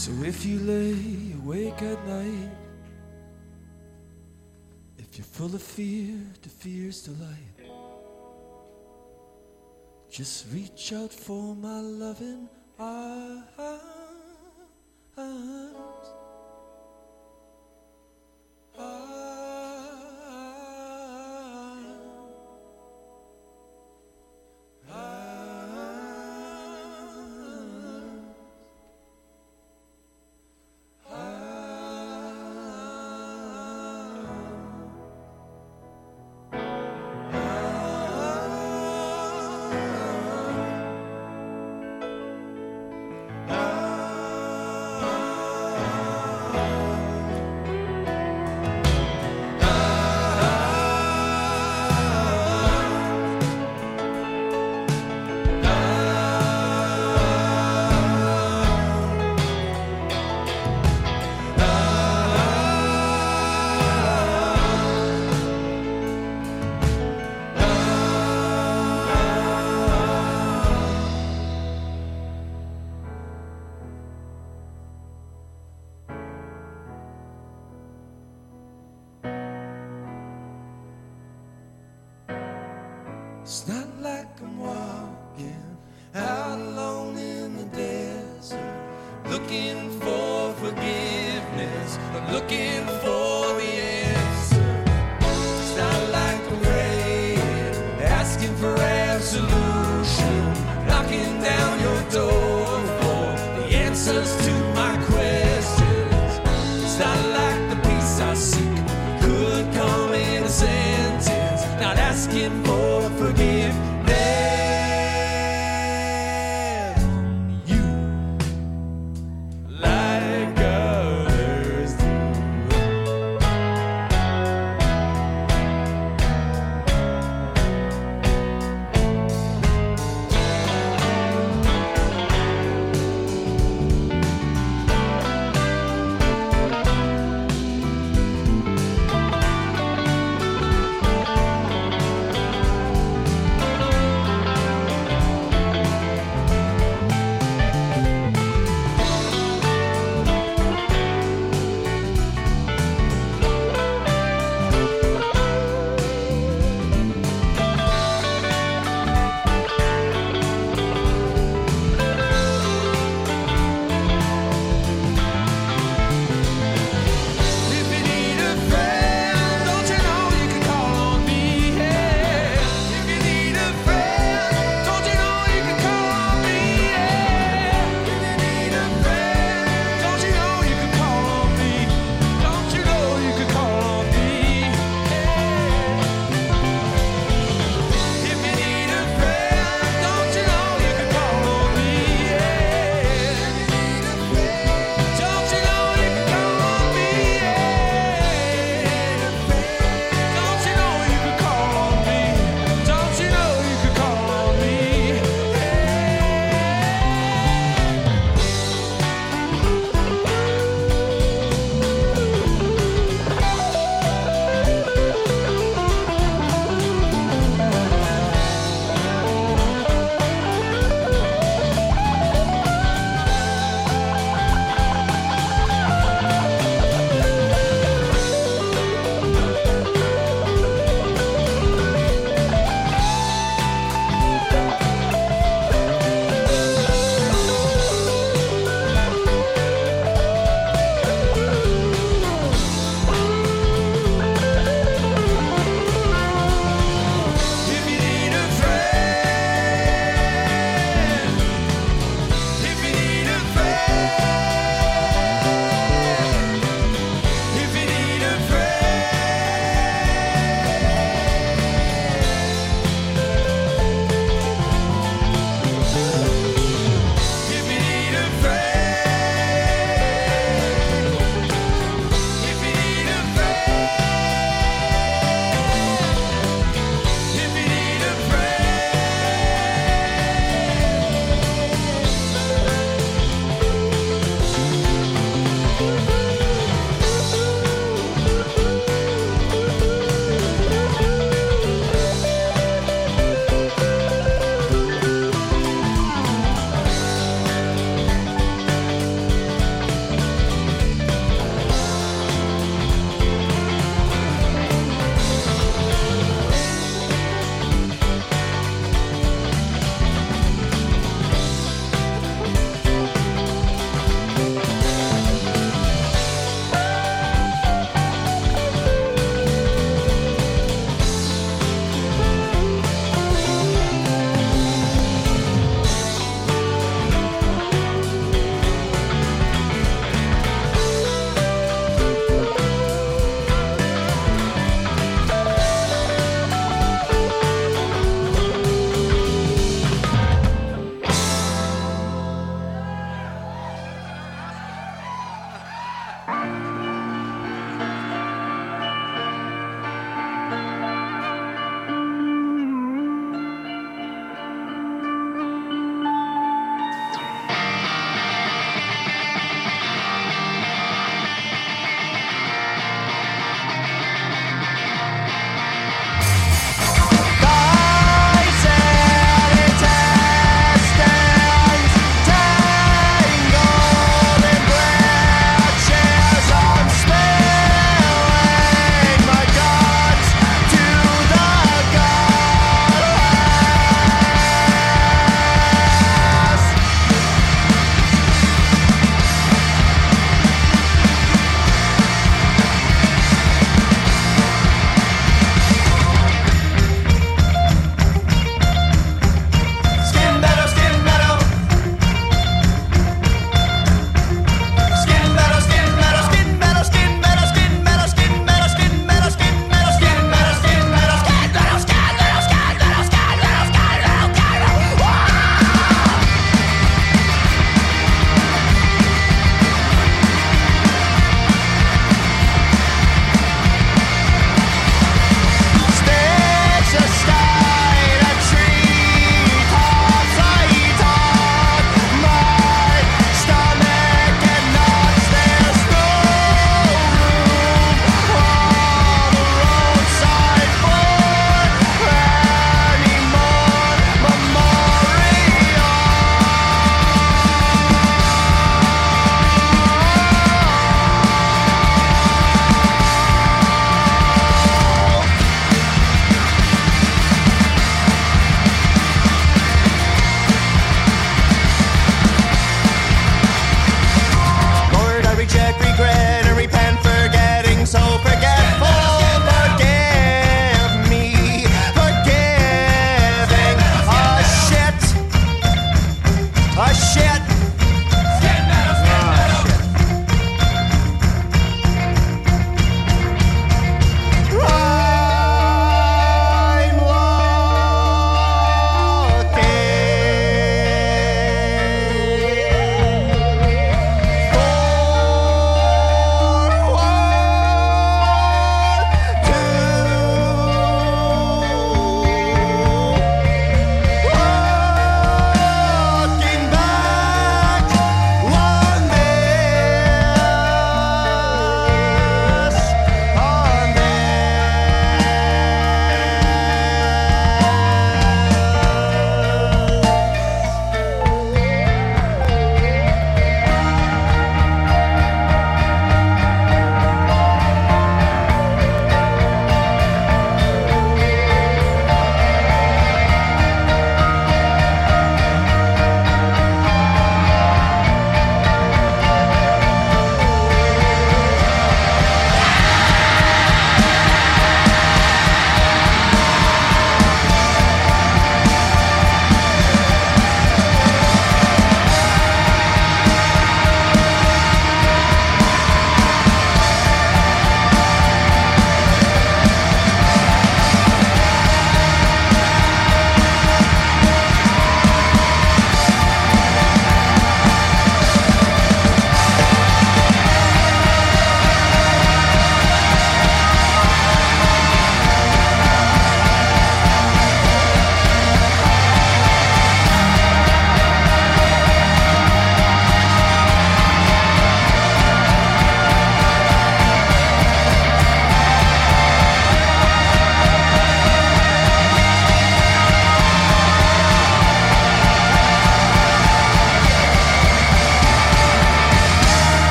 So if you lay awake at night, if you're full of fear to fear's delight, just reach out for my loving arms. It's not like I'm walking out alone in the desert, looking for forgiveness, but looking for the answer. It's not like I'm praying, asking for absolution, knocking down your door for the answers to my questions. It's not like the peace I seek could come in a sentence, not asking for forgiveness.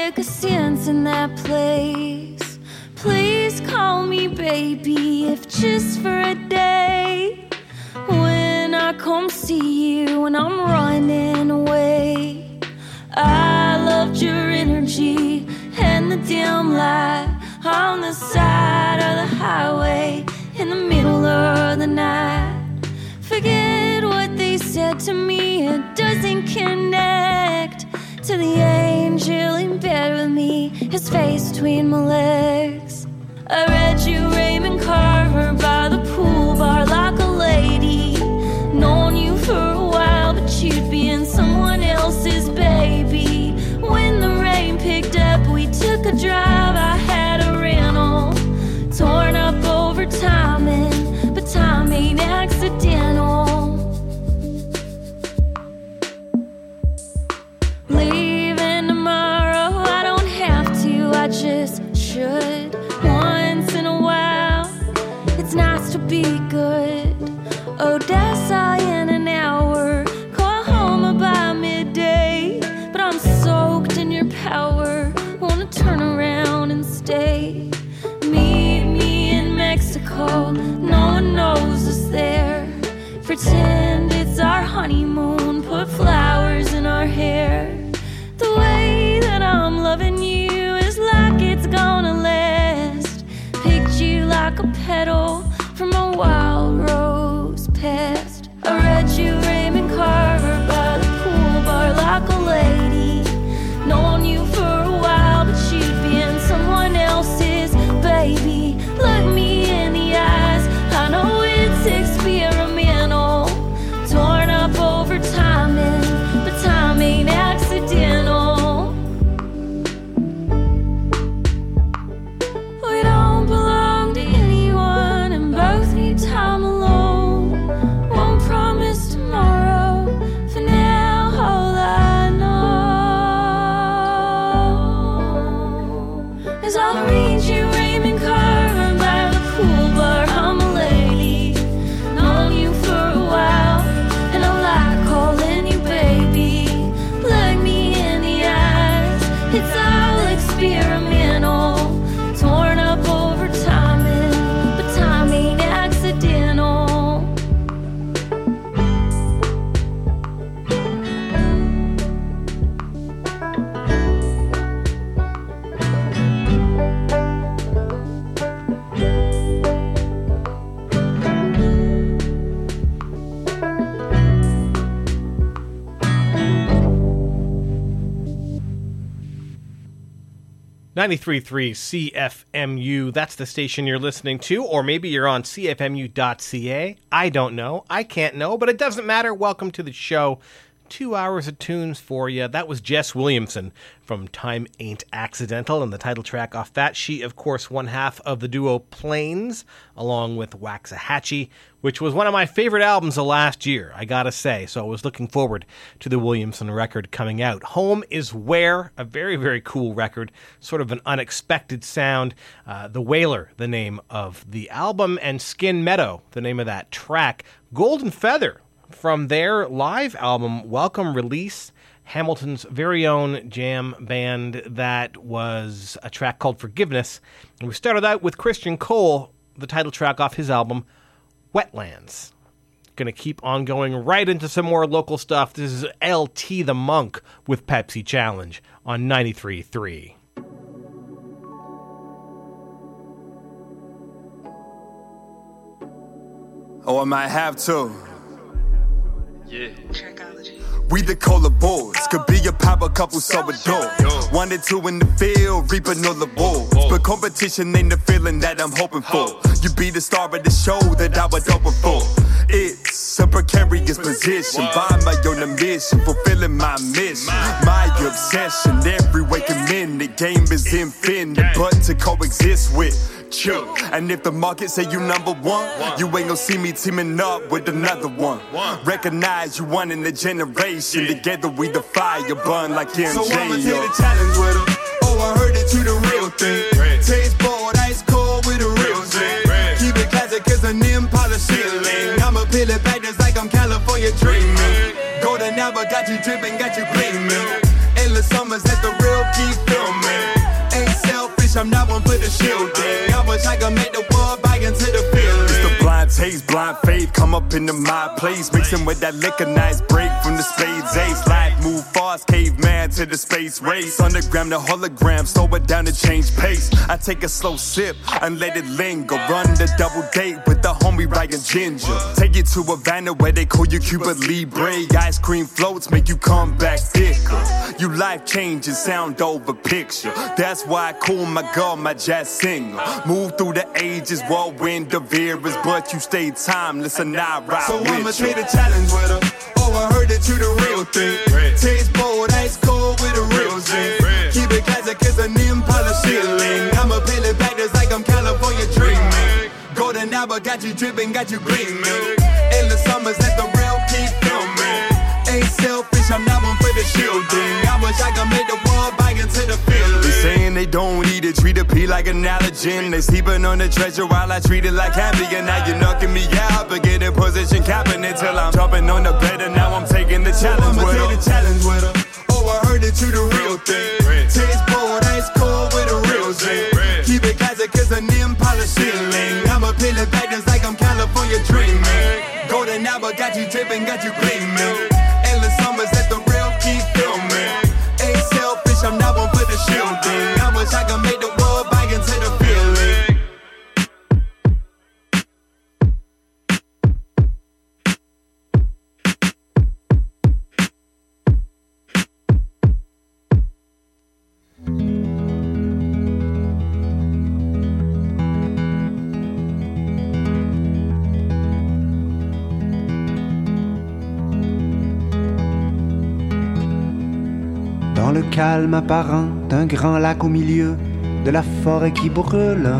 make a sense in that place. Please call me baby, if just for a day. When I come see you and I'm running away. I loved your energy and the dim light on the side of the highway in the middle of the night. Forget what they said to me, it doesn't connect to the angel in bed with me, his face between my legs. I read you Raymond Carver by the pool bar like a lady. Known you for a while, but you'd be in someone else's baby. When the rain picked up, we took a drive. I had a rental, torn up over timing, but time ain't accidental. Leaving tomorrow, I don't have to, I just should. Once in a while, it's nice to be good. Odessa in an hour, call home by midday. But I'm soaked in your power, wanna turn around and stay. Meet me in Mexico, no one knows us there. Pretend it's our honeymoon, put flowers in our hair. The way that I'm loving you is like it's gonna last. Picked you like a petal from a wild rose past. I read you Raymond Carver by the pool bar like a lady. Known you for a while, but you'd be in someone else's baby. Look me in the eyes, I know it's experimental. Torn up over timing, but time ain't accidental. We don't belong to anyone and both need time alone. Won't promise tomorrow, for now all I know is I'll read you Raymond Carver by the pool bar. I'm a lady, known you for a while, and I like calling you baby. Look me in the eyes, it's all experimental. Torn up over timing, but time ain't accidental. .93.3 CFMU, that's the station you're listening to, or maybe you're on CFMU.ca. I don't know. I can't know, but it doesn't matter. Welcome to the show. 2 hours of tunes for you. That was Jess Williamson from Time Ain't Accidental, and the title track off that. She, of course, one half of the duo Plains, along with Waxahachie, which was one of my favorite albums of last year, I gotta say. So I was looking forward to the Williamson record coming out. Home is Where, a very, very cool record, sort of an unexpected sound. The Wailer, the name of the album, and Skin Meadow, the name of that track. Golden Feather, from their live album, Welcome Release, Hamilton's very own jam band, that was a track called Forgiveness. And we started out with Christian Cole, the title track off his album, Wetlands. Gonna keep on going right into some more local stuff. This is LT the Monk with Pepsi Challenge on 93.3. Oh, I might have to. Yeah. We the cola boys, could be a power couple, so adore. 1 and 2 in the field, reaping all the balls. But competition ain't the feeling that I'm hoping for. You be the star of the show that I was hoping for. It's a precarious position, by my own mission, fulfilling my mission. My obsession, every waking minute, game is infinite, but to coexist with. Chill. And if the market say you number one, you ain't gon' see me teaming up with another one. Recognize you one in the generation. Together we the fire burn like MJ. So I'ma take the challenge with her. Oh, I heard that you the real thing. Taste bold, ice cold with a real thing. Keep it classic cause an Impala ceiling. I'ma peel it back just like I'm California dreaming. Golden hour got you dripping, got you gleaming. Endless summers, let the real keep filming. shielding. I wish I could make the world back into the feeling. It's the blind taste, blind faith, come up into my place. Mixing with that liquor, nice break from the spades ace. Life move fast, caveman to the space race. Underground to hologram, slow it down to change pace. I take a slow sip and let it linger. Run the double date with the homie Ryan Ginger. Take you to Havana where they call you Cuba Libre. Ice cream floats make you come back thicker. You life changing, sound over picture. That's why I call my girl my jazz singer. Move through the ages, whirlwind of eras, but you stay timeless and I ride so with you. So I'ma trade a challenge with her. Oh, I heard that you the real thing. Taste bold, ice cold with a real zing. Keep it classic, it's an Impala ceiling. I'ma peel it back just like I'm California dreaming. Golden hour got you dripping, got you gleaming. Endless summers, let the real keep filming. Ain't selfish, I'm not one for the shielding. I wish I could make the world back into the feeling. They saying they don't eat it, treat a pea like an allergen. They sleeping on the treasure while I treat it like Ambien. Now you're knocking me out, but get in position, capping it till I'm jumping on the bed. And now I'm taking the challenge with her. I'ma take the challenge with her. Oh, I heard that you the real thing. Taste bold, ice cold with a real zing. Keep it classic, it's an Impala ceiling. I'ma peel it back just like I'm California dreaming. Golden hour got you dripping, got you gleaming. Endless summers, let the real keep filming. Ain't selfish, I'm not one for the shielding. I wish I could make the world back into the feeling. Dans le calme apparent d'un grand lac au milieu de la forêt qui brûle,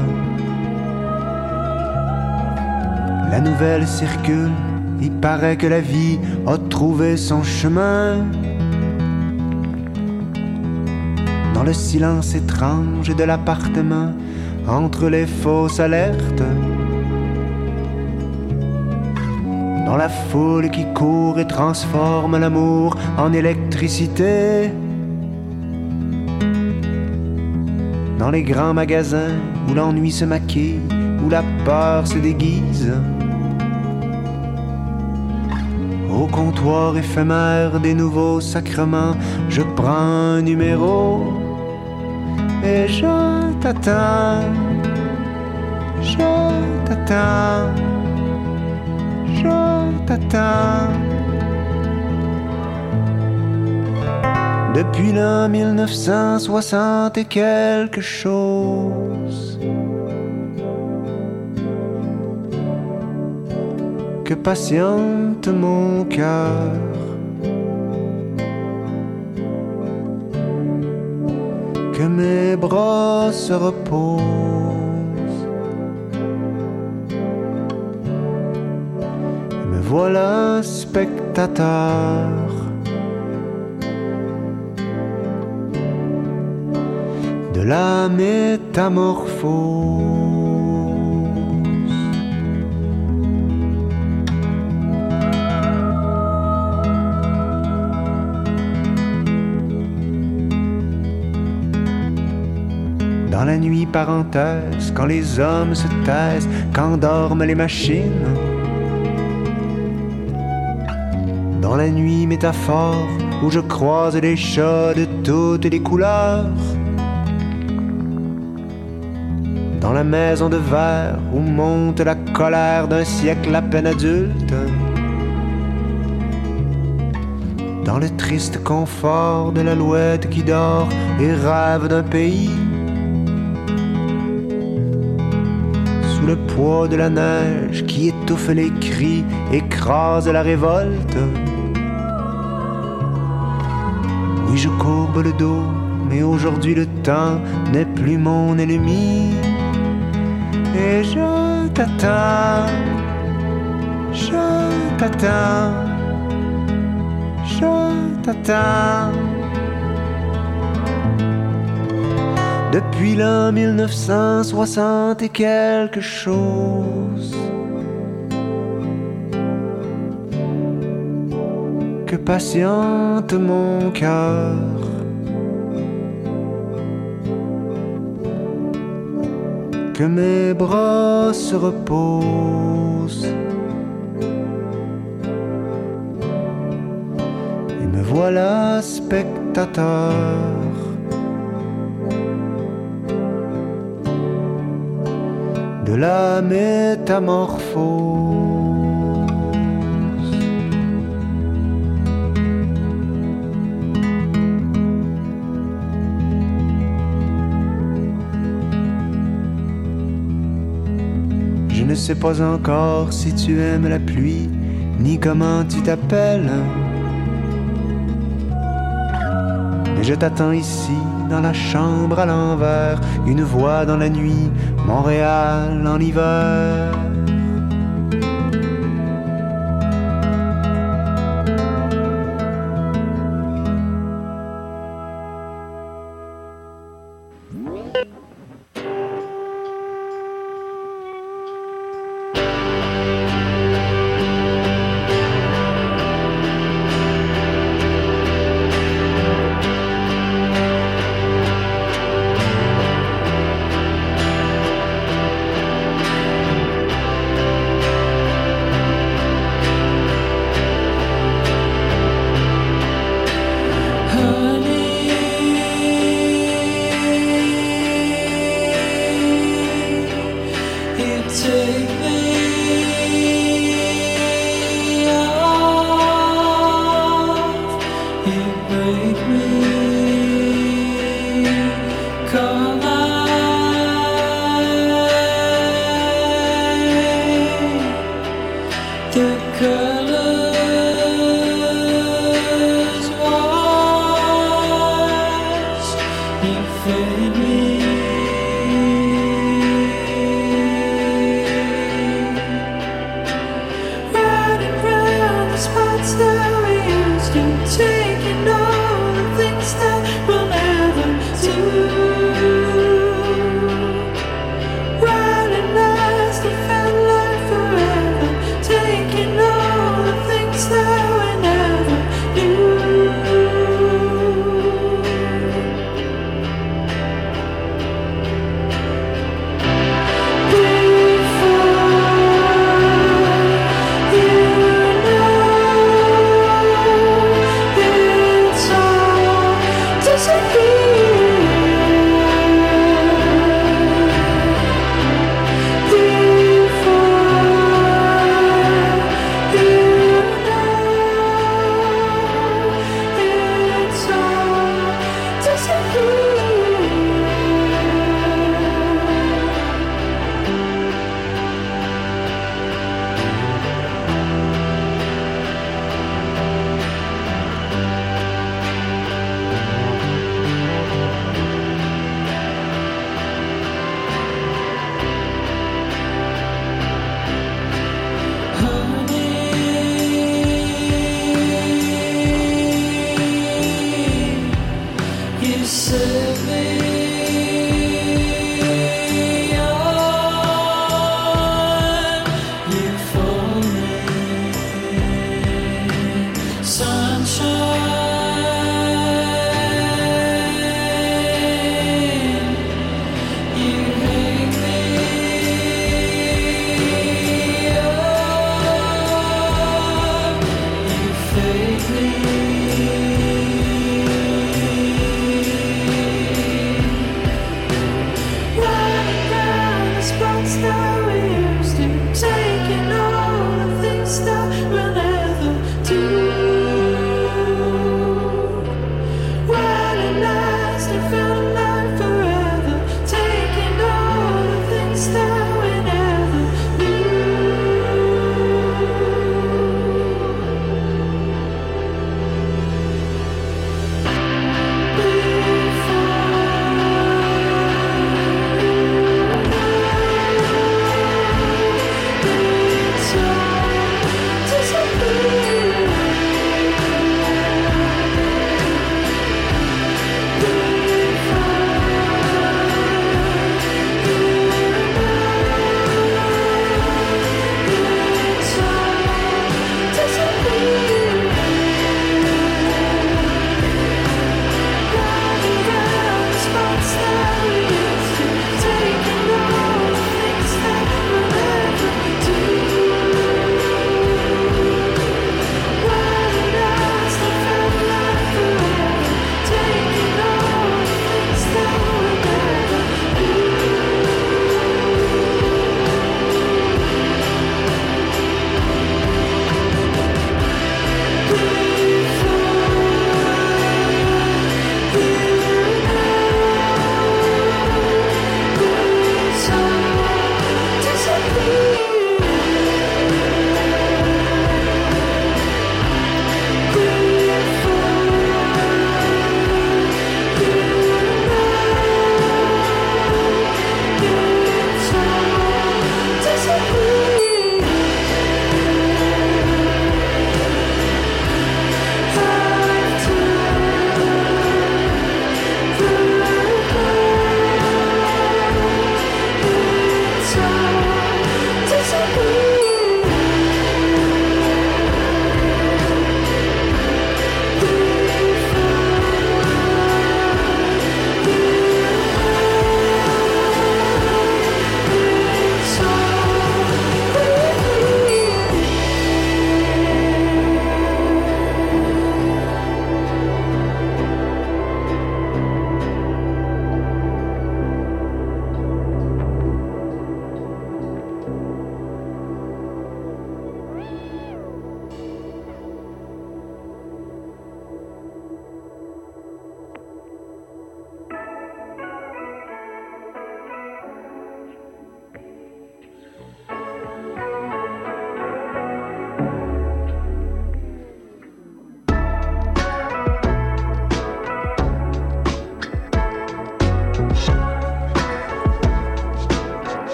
la nouvelle circule, il paraît que la vie a trouvé son chemin. Dans le silence étrange de l'appartement, entre les fausses alertes, dans la foule qui court et transforme l'amour en électricité, dans les grands magasins où l'ennui se maquille, où la peur se déguise, au comptoir éphémère des nouveaux sacrements, je prends un numéro et je t'attends, je t'attends, je t'attends. Depuis l'an 1960 et quelque chose, que patiente mon cœur, que mes bras se reposent, me voilà spectateur de la métamorphose. Dans la nuit parenthèse, quand les hommes se taisent, quand dorment les machines, dans la nuit métaphore où je croise les chats de toutes les couleurs, dans la maison de verre où monte la colère d'un siècle à peine adulte, dans le triste confort de l'alouette qui dort et rêve d'un pays, sous le poids de la neige qui étouffe les cris, écrase la révolte. Oui, je courbe le dos, mais aujourd'hui le temps n'est plus mon ennemi. Et je t'attends, je t'attends, je t'attends. Depuis l'an 1960 et quelque chose, que patiente mon cœur, que mes bras se reposent. Et me voilà spectateur de la métamorphose. Je ne sais pas encore si tu aimes la pluie, ni comment tu t'appelles. Mais je t'attends ici, dans la chambre à l'envers, une voix dans la nuit, Montréal en hiver.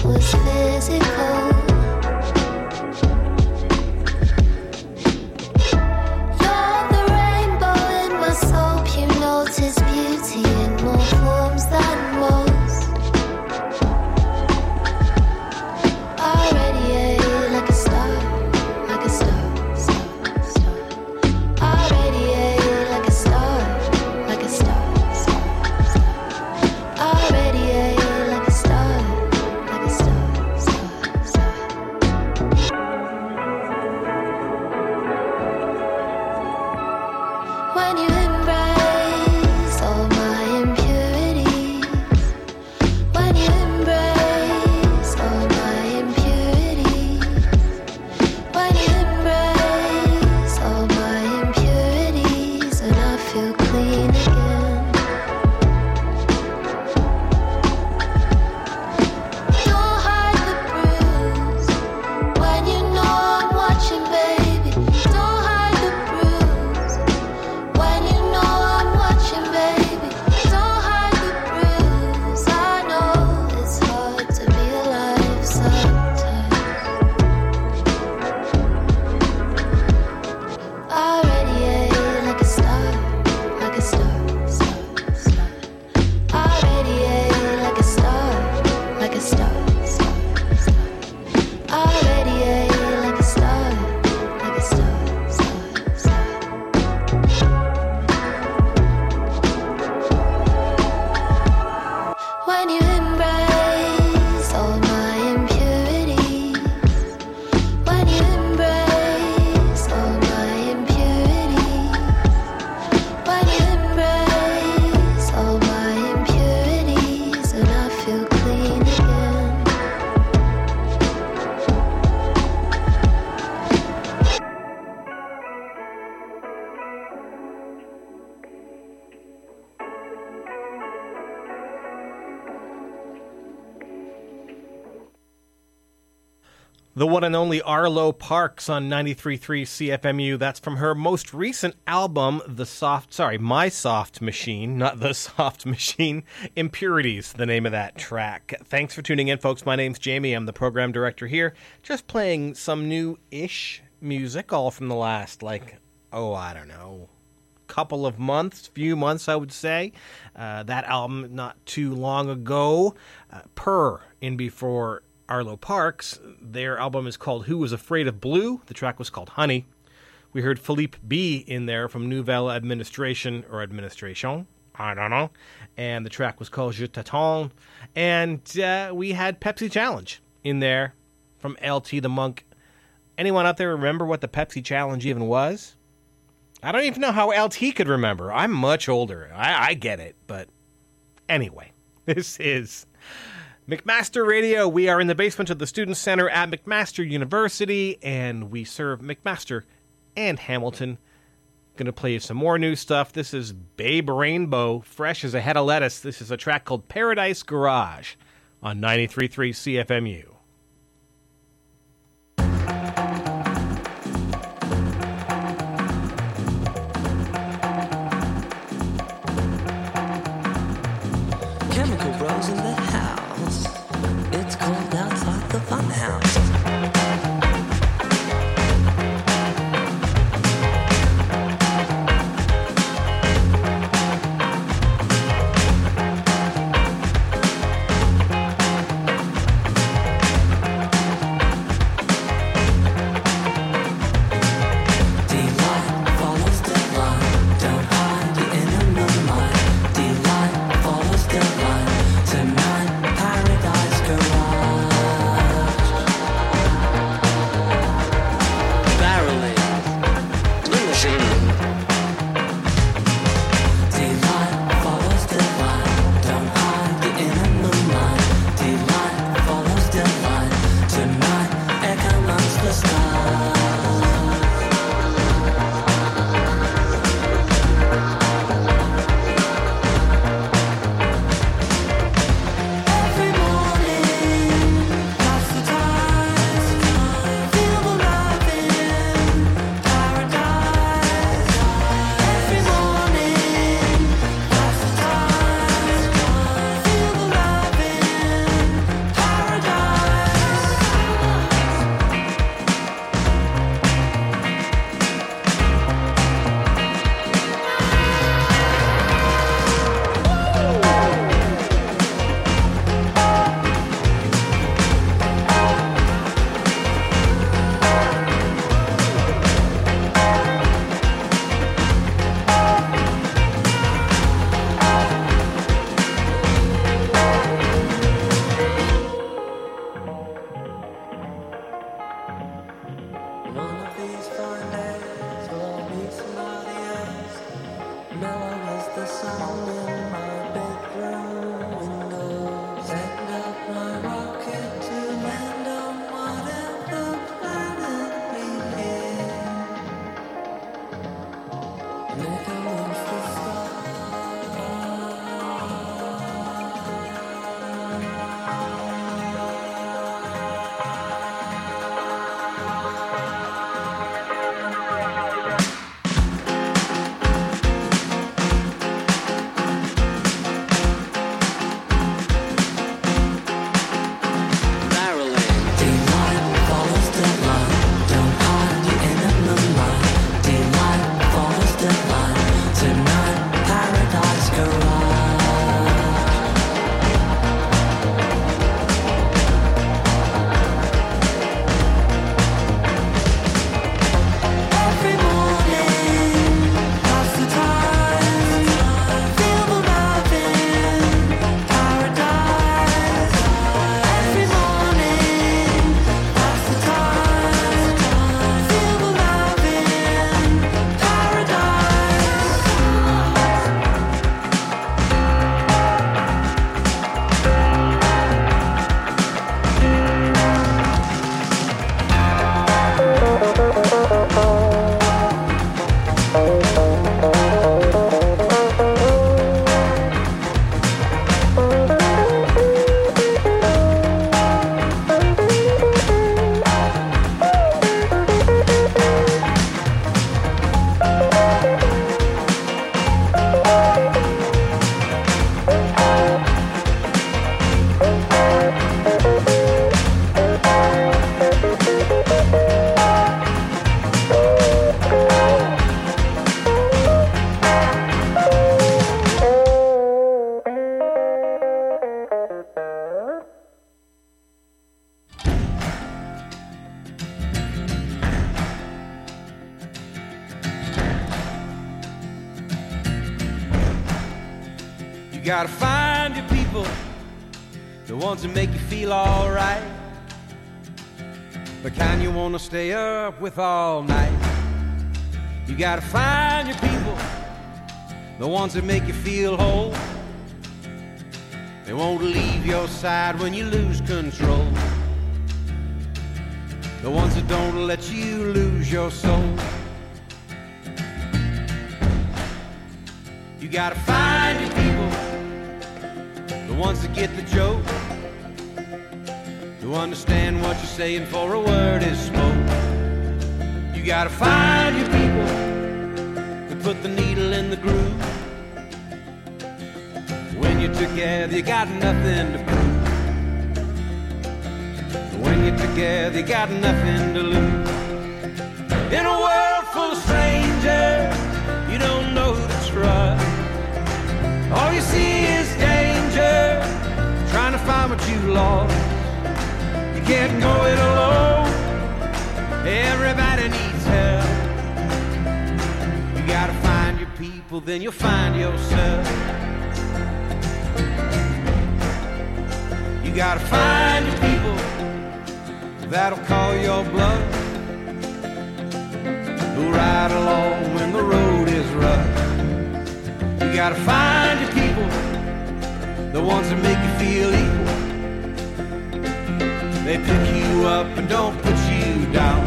was physical. You're the rainbow in my soap. You notice beauty in more forms than most. I radiate like a star, like a star, star, star. I radiate like a star, like a star, star, star. I radiate like a star, like a star, star, star. When you embrace all my impurities, when you embrace all my impurities, when you embrace all my impurities, and I feel clean again. Don't hide the bruise when you know I'm watching, baby. Don't hide the bruise when you know I'm watching, baby. Don't hide the bruise. I know it's hard to be alive sometimes. I radiate like a star, like a star, star, star. I radiate like a star, like a star, star, star. I radiate like a star, like a star, star, star. When you embrace all my impurities, when you embrace all my impurities, when you embrace all my impurities, and I feel clean again. The one and only Arlo Parks on 93.3 CFMU. That's from her most recent album, My Soft Machine, not The Soft Machine. Impurities, the name of that track. Thanks for tuning in, folks. My name's Jamie. I'm the program director here. Just playing some new-ish music, all from the last, I don't know, couple of months, few months, I would say. That album not too long ago. Purr in before Arlo Parks. Their album is called Who Was Afraid of Blue? The track was called Honey. We heard Philippe B in there from Nouvelle Administration, I don't know. And the track was called Je t'attends. And we had Pepsi Challenge in there from LT the Monk. Anyone out there remember what the Pepsi Challenge even was? I don't even know how LT could remember. I'm much older. I get it. But anyway, this is McMaster Radio. We are in the basement of the Student Center at McMaster University, and we serve McMaster and Hamilton. Going to play you some more new stuff. This is Babe Rainbow, fresh as a head of lettuce. This is a track called Paradise Garage on 93.3 CFMU. Chemical Bros in the house. It's cold outside the fun house. gotta find your people, the ones that make you feel alright, the kind you wanna stay up with all night. You gotta find your people, the ones that make you feel whole. They won't leave your side when you lose control. The ones that don't let you lose your soul. You gotta find your people, the ones that get the joke, who understand what you're saying for a word is spoke. You gotta find your people that put the needle in the groove. When you're together, you got nothing to prove. When you're together, you got nothing to lose. In a world full of strangers, you don't know who to trust. All you see is danger, trying to find what you lost. You can't go it alone, everybody needs help. You gotta find your people, then you'll find yourself. You gotta find your people that'll call your bluff, who'll ride along when the road is rough. You gotta find your people, the ones that make you feel equal. They pick you up and don't put you down,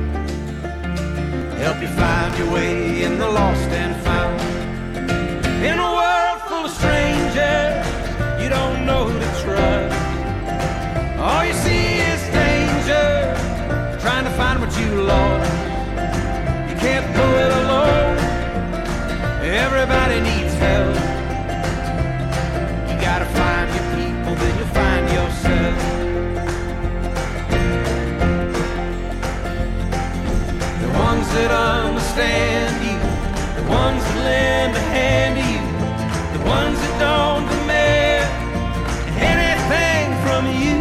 help you find your way in the lost and found. In a world full of strangers, you don't know who to trust. All you see is danger, trying to find what you lost. You can't go it alone, everybody needs help. You gotta find your people, then you'll find yourself. The ones that understand you, the ones that lend a hand to you, the ones that don't demand anything from you.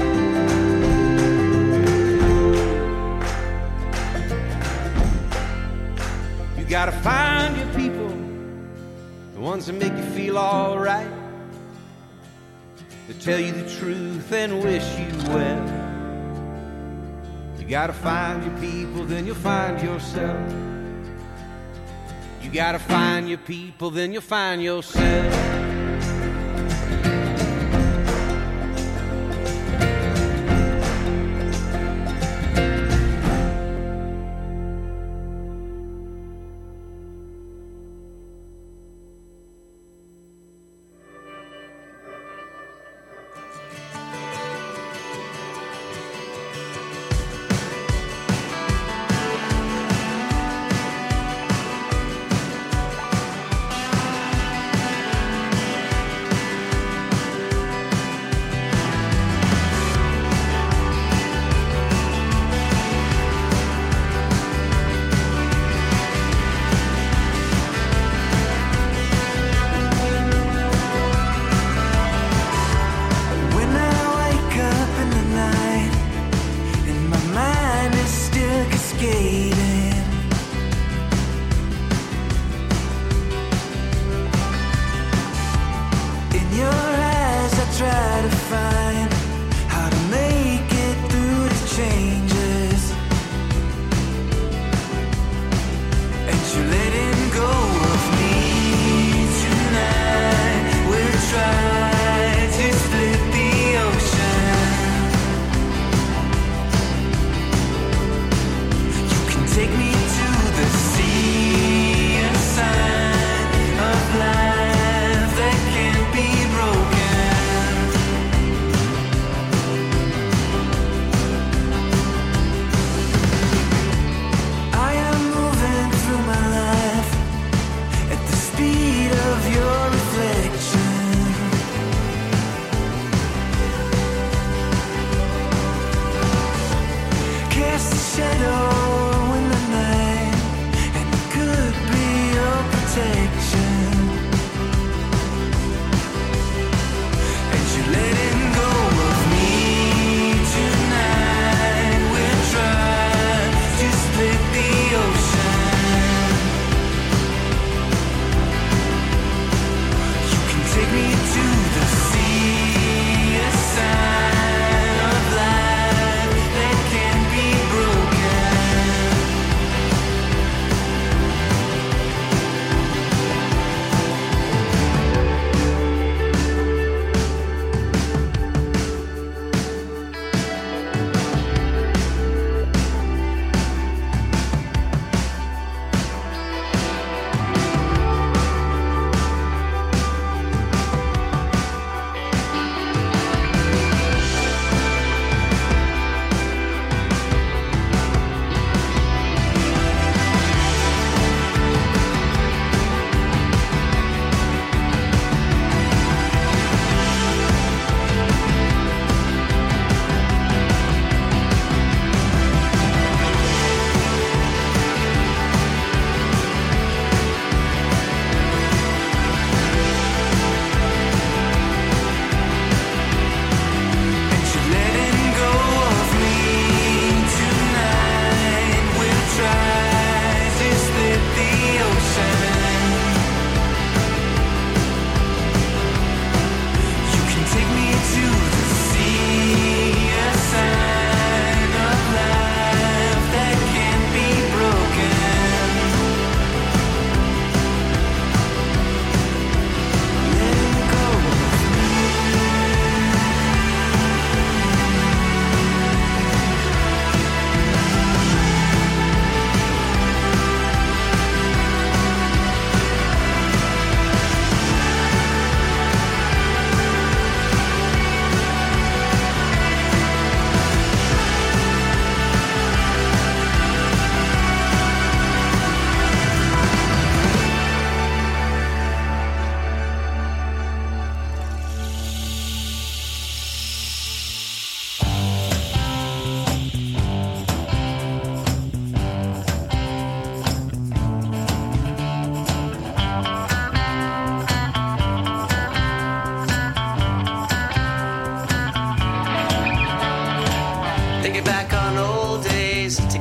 You gotta find your people, the ones that make you feel alright, that tell you the truth and wish you well. You gotta find your people, then you'll find yourself. You gotta find your people, then you'll find yourself.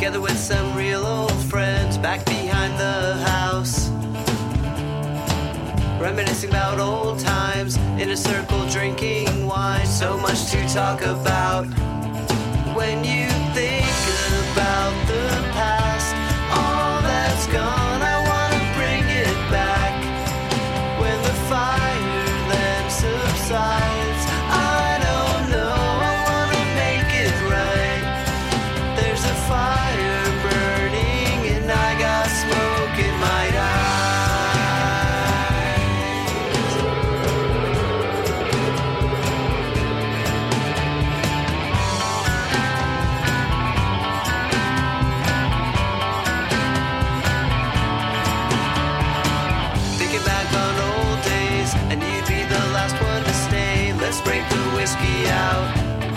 together with some real old friends back behind the house. Reminiscing about old times in a circle drinking wine. So much to talk about. When you think about the past, all that's gone, I wanna bring it back. When the fire then subsides, I don't know, I wanna make it right. There's a fire burning and I got smoke in my let's break the whiskey out.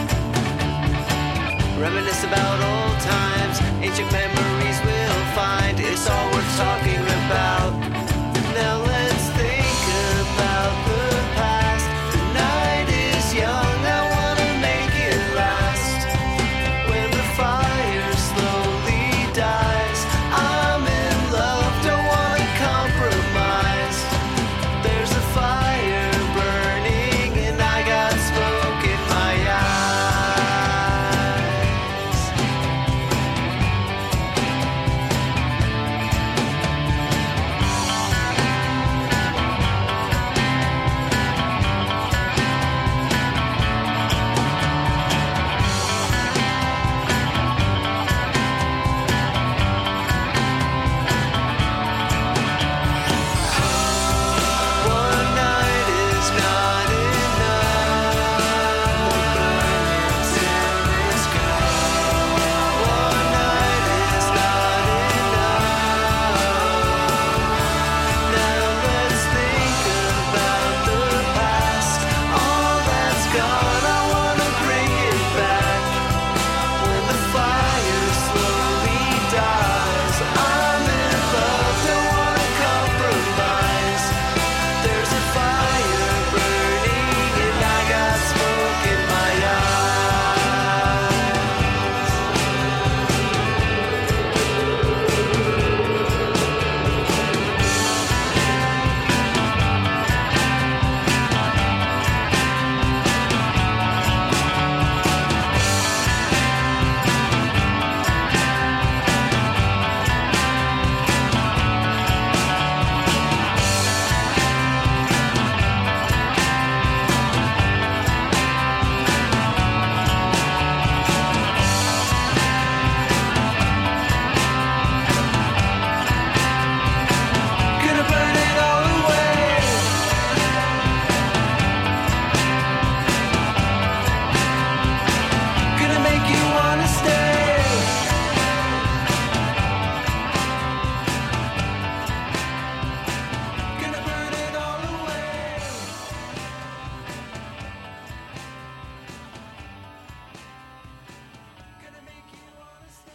Reminisce about old times, ancient memories we'll find. It's all worth talking about. Now let's think about the past. The night is young, I wanna make it last. When the fire slowly dies, I'm in love, don't wanna compromise. There's a fire burning and I got smoke in my eyes. One night is not enough. Till this goes. One night is not enough. Now let's think about the past. All that's gone, I wanna bring it back. When the fire slowly dies, I'm in love, don't wanna compromise. There's a fire burning and I got smoke in my gonna burn it all away. Gonna make you wanna stay. Gonna burn it all away. Gonna make you wanna stay.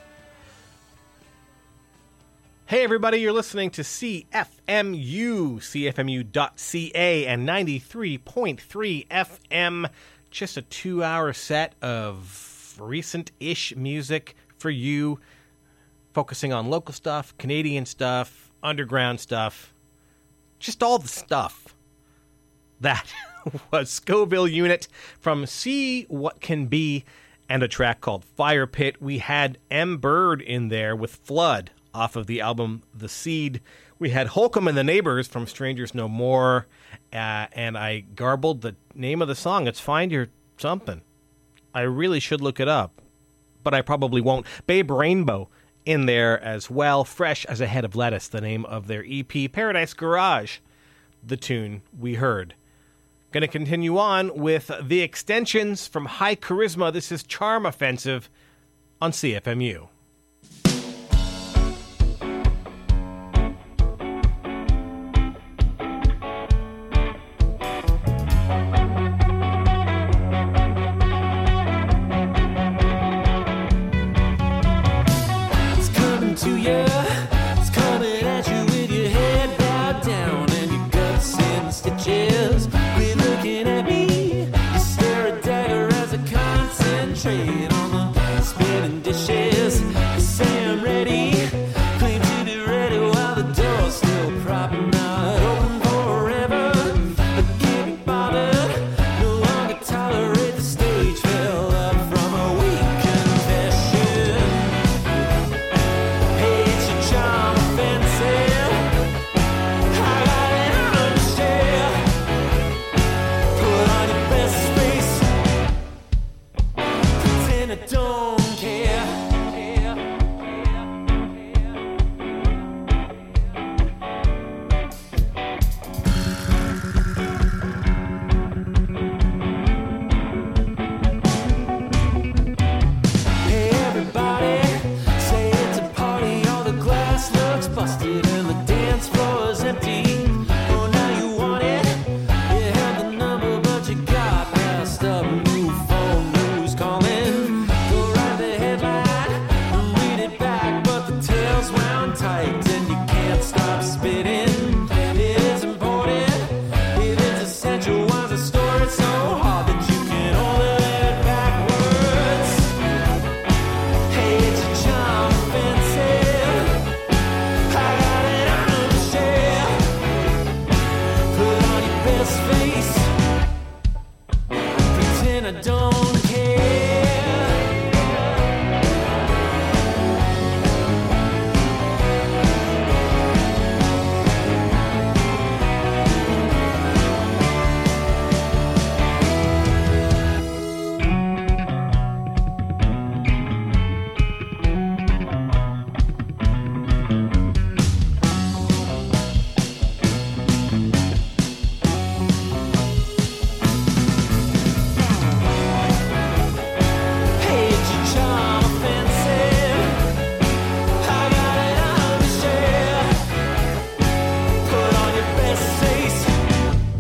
Hey, everybody, you're listening to CFMU, CFMU.ca, and 93.3 FM. Just a 2-hour set of recent-ish music for you, focusing on local stuff, Canadian stuff, underground stuff, just all the stuff. That was Scoville Unit from See What Can Be and a track called Fire Pit. We had M. Bird in there with Flood off of the album The Seed. We had Holcomb and the Neighbors from Strangers No More, and I garbled the name of the song. It's Find Your Something. I really should look it up, but I probably won't. Babe Rainbow in there as well. Fresh as a Head of Lettuce, the name of their EP. Paradise Garage, the tune we heard. Going to continue on with The Extensions from High Charisma. This is Charm Offensive on CFMU. It's coming to you. It's coming at you with your head bowed down and your guts in stitches. Quit looking at me. You stare a dagger as I concentrate on